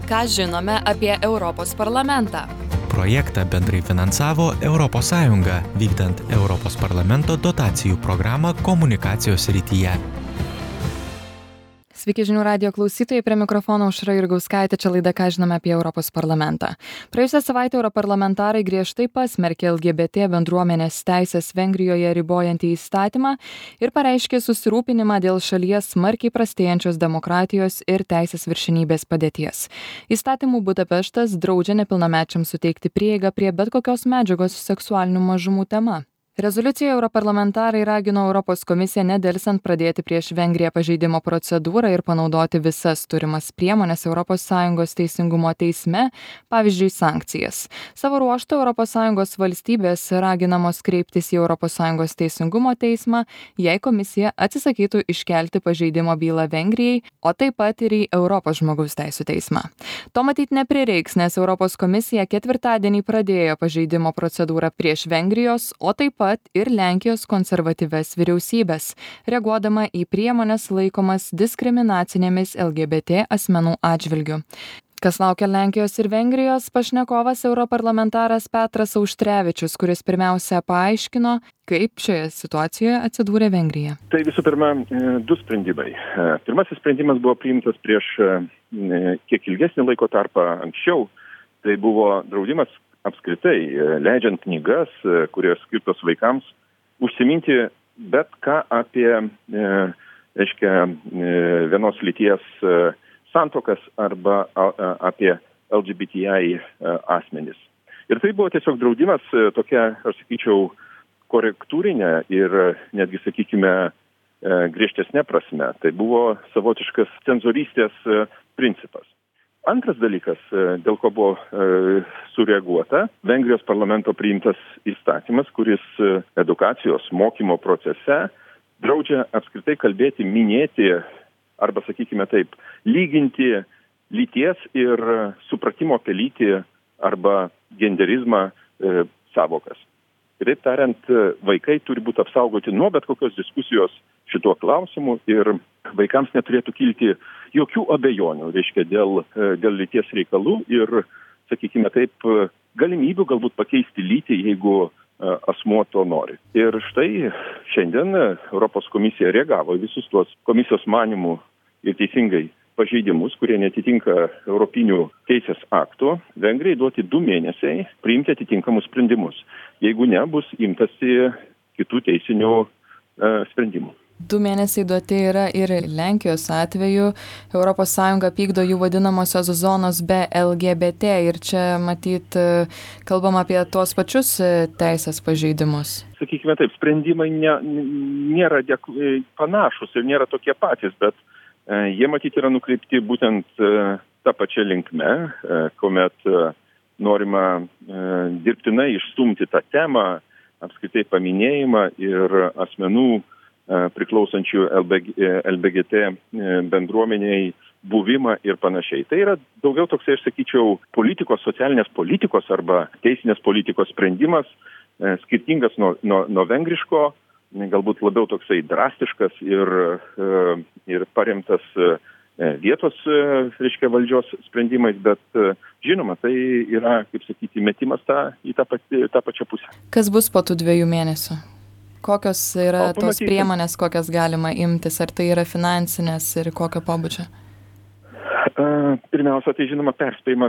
Ką žinome apie Europos parlamentą? Projektą bendrai finansavo ES, vykdant Europos parlamento dotacijų programą komunikacijos srityje. Sveiki žinių radijo klausytojai, prie mikrofono Aušra Jurgauskaitė, čia laida Ką žinome apie Europos parlamentą. Praėjusią savaitę europarlamentarai griežtai pasmerkė LGBT bendruomenės teisės Vengrijoje ribojantį įstatymą ir pareiškė susirūpinimą dėl šalies smarkiai prastėjančios demokratijos ir teisės viršenybės padėties. Įstatymų Budapeštas draudžia nepilnamečiams suteikti prieigą prie bet kokios medžiagos seksualinių mažumų tema. Rezoliucijoje europarlamentarai ragino Europos komisiją nedelsiant pradėti prieš Vengriją pažeidimo procedūrą ir panaudoti visas turimas priemones ES teisingumo teisme, pavyzdžiui, sankcijas. Savo ruožtu ES valstybės raginamos kreiptis į ES teisingumo teismą, jei komisija atsisakytų iškelti pažeidimo bylą Vengrijai, o taip pat ir į Europos žmogaus teisių teismą. To matyt neprireiks, nes Europos komisija ketvirtadienį pradėjo pažeidimo procedūrą prieš Vengrijos, o taip pat ir Lenkijos konservatyvias vyriausybės, reaguodama į priemones laikomas diskriminacinėmis LGBT asmenų atžvilgiu. Kas laukia Lenkijos ir Vengrijos, pašnekovas europarlamentaras Petras Auštrevičius, kuris pirmiausia paaiškino, kaip šioje situacijoje atsidūrė Vengrija. Tai visų pirma, du sprendimai. Pirmasis sprendimas buvo priimtas prieš kiek ilgesnį laiko tarpą anksčiau. Tai buvo draudimas apskritai, leidžiant knygas, kurios skirtos vaikams, užsiminti bet ką apie, vienos lyties santuokas arba apie LGBTI asmenis. Ir tai buvo tiesiog draudimas tokia, aš sakyčiau, korektūrinė ir netgi, sakykime, griežtesnė prasme. Tai buvo savotiškas cenzorystės principas. Antras dalykas, dėl ko buvo sureaguota, Vengrijos parlamento priimtas įstatymas, kuris edukacijos mokymo procese draudžia apskritai kalbėti, minėti arba, sakykime taip, lyginti lyties ir supratimo apie lytį arba genderizmą savokas. Kitaip tariant, vaikai turi būti apsaugoti nuo bet kokios diskusijos šituo klausimu ir vaikams neturėtų kilti jokių abejonių, dėl lyties reikalų ir, sakykime taip, galimybių galbūt pakeisti lytį, jeigu asmuo to nori. Ir štai šiandien Europos komisija reagavo į visus tuos komisijos manymų ir teisingai pažeidimus, kurie netitinka europinių teisės aktų, Vengrijai duoti 2 mėnesiai priimti atitinkamus sprendimus. Jeigu ne, bus imtasi kitų teisinių sprendimų. 2 mėnesiai duoti yra ir Lenkijos atveju. ES pykdo jų vadinamosios zonos be LGBT ir čia matyt kalbam apie tuos pačius teisės pažeidimus. Sakykime taip, sprendimai nėra panašus ir nėra tokie patys, bet jie matyt yra nukreipti būtent tą pačią linkme, kuomet norima dirbtinai išstumti tą temą, apskritai paminėjimą ir asmenų priklausančių LGBT bendruomeniai buvimą ir panašiai. Tai yra daugiau toksai, aš sakyčiau, socialinės politikos arba teisinės politikos sprendimas, skirtingas nuo vengriško, galbūt labiau toksai drastiškas ir paremtas vietos, valdžios sprendimais, bet žinoma, tai yra, kaip sakyti, metimas į tą pačią pusę. Kas bus po tų 2 mėnesių? Kokios yra tos priemonės, kokias galima imtis? Ar tai yra finansinės ir kokio pobūdžio? Pirmiausia, tai žinoma perspėjimas,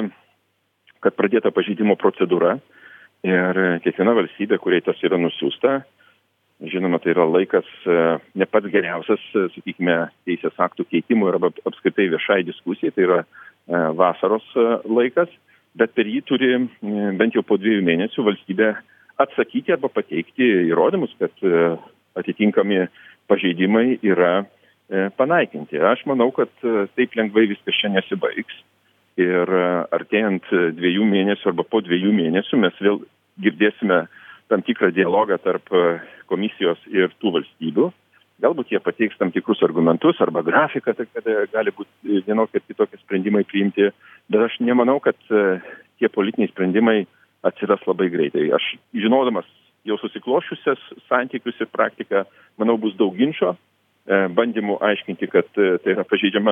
kad pradėta pažeidimo procedūra ir kiekviena valstybė, kuriai tas yra nusiųsta, žinoma, tai yra laikas ne pats geriausias, sakykime, teisės aktų keitimų arba apskritai viešai diskusijai, tai yra vasaros laikas, bet per jį turi bent jau po 2 mėnesių valstybė atsakyti arba pateikti įrodymus, kad atitinkami pažeidimai yra panaikinti. Aš manau, kad taip lengvai viskas čia nesibaigs. Ir artėjant 2 mėnesių arba po 2 mėnesių mes vėl girdėsime tam tikrą dialogą tarp komisijos ir tų valstybių. Galbūt jie pateiks tam tikrus argumentus arba grafiką, kad gali būti vienokie ir kitokie sprendimai priimti. Bet aš nemanau, kad tie politiniai sprendimai atsiras labai greitai. Aš žinodamas jau susiklošiusias santykius ir praktiką, manau, bus daug ginčo, bandymų aiškinti, kad tai yra pažeidžiama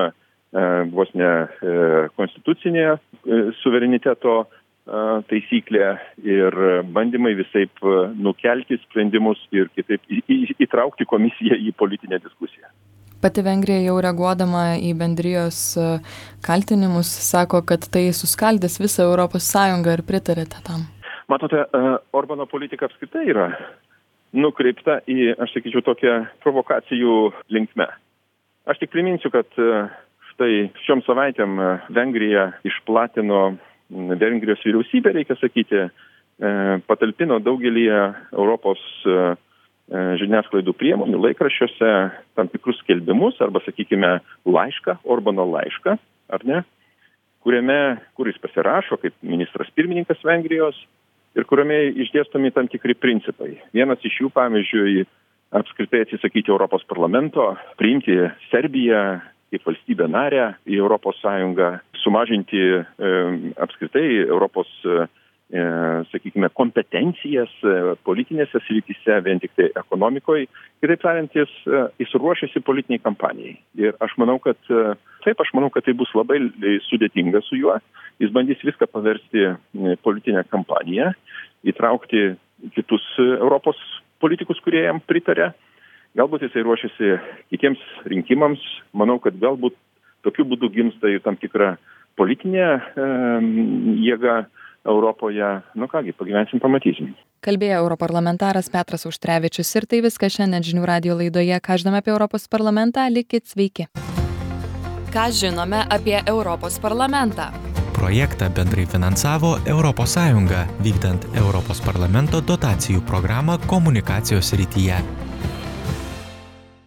vos ne konstitucinė suvereniteto taisyklė ir bandymai visaip nukelti sprendimus ir kitaip įtraukti komisiją į politinę diskusiją. Pati Vengrija jau reaguodama į bendrijos kaltinimus sako, kad tai suskaldys visą Europos Sąjungą ir pritarėte tam. Matote, Orbano politika apskritai yra nukreipta į, aš sakyčiau, tokią provokacijų linkme. Aš tik priminsiu, kad štai šiom savaitėm Vengrija išplatino, Vengrijos vyriausybė, reikia sakyti, patalpino daugelį Europos žiniasklaidų priemonių laikraščiuose tam tikrus skelbimus arba, sakykime, laišką, Orbano laišką, ar ne, kuris pasirašo kaip ministras pirmininkas Vengrijos ir kuriame išdėstomi tam tikri principai. Vienas iš jų, pavyzdžiui, apskritai atsisakyti Europos parlamento, priimti Serbiją kaip valstybę narę į Europos Sąjungą, sumažinti apskritai Europos sakykime, kompetencijas politinėse srityse, vien tik tai ekonomikoje. Kitaip tariant, jis ruošiasi politiniai kampanijai. Ir aš manau, kad tai bus labai sudėtinga su juo. Jis bandys viską paversti politinę kampaniją, įtraukti kitus Europos politikus, kurie jam pritarė. Galbūt jisai ruošiasi kitiems rinkimams. Manau, kad galbūt tokiu būdu gimsta ir tam tikra politinė jėga Europoje. Nu kągi, pagyvensim, pamatysim. Kalbėjo europarlamentaras Petras Auštrevičius ir tai viskas šiandien žinių radijo laidoje. Ką žinome apie Europos parlamentą, likit sveiki. Ką žinome apie Europos parlamentą? Projektą bendrai finansavo Europos Sąjunga, vykdant Europos parlamento dotacijų programą komunikacijos srityje.